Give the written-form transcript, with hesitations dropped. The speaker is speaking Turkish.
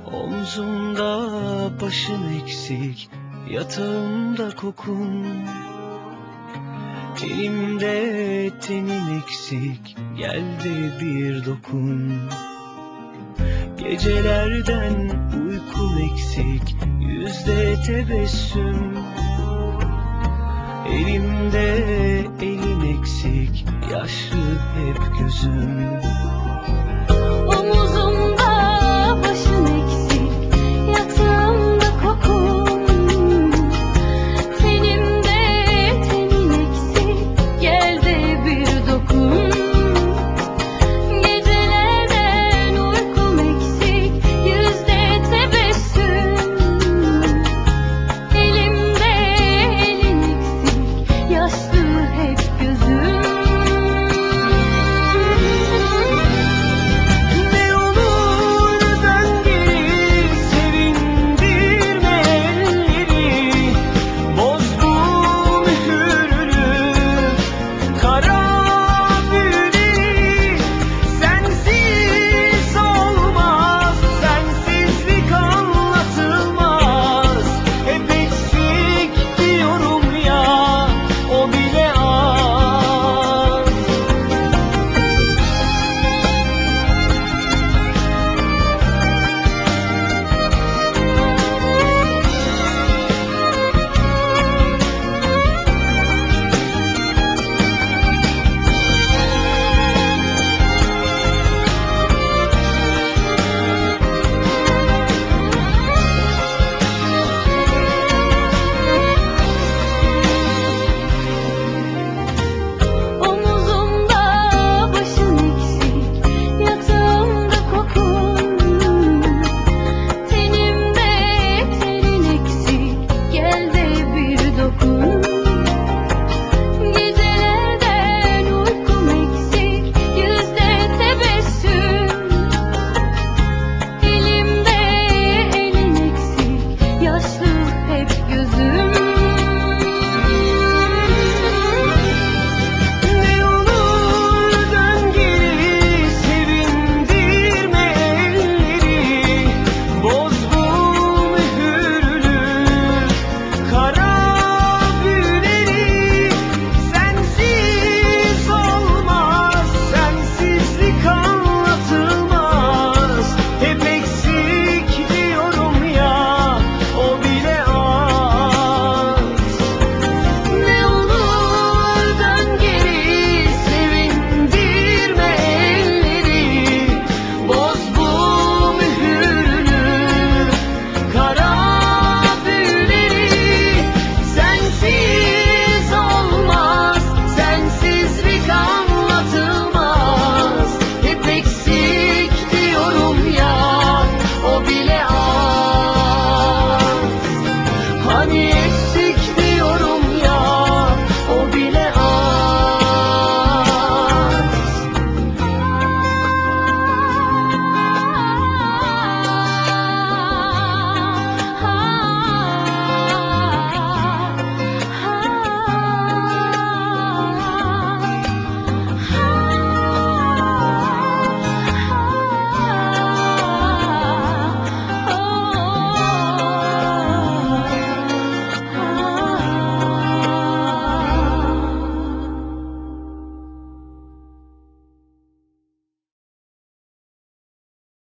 Omzumda başın eksik, yatağımda kokun. Tenimde tenin eksik, gel de bir dokun. Gecelerden uykun eksik, yüzde tebessüm. Elimde elin eksik, yaşlı hep gözüm. Omuzumda başın eksik, yatağımda kokun. Tenimde tenin eksik, gel de bir dokun. Gecelerden uykum eksik, yüzde tebessüm. Elimde elin eksik, yaşlı hep gözüm. Ne olur dön geri, sevindirme elleri. Boz bu mühürlü kara büyüleri. Sensiz olmaz, sensizlik anlatılmaz. Hep eksik diyorum ya, o bile az.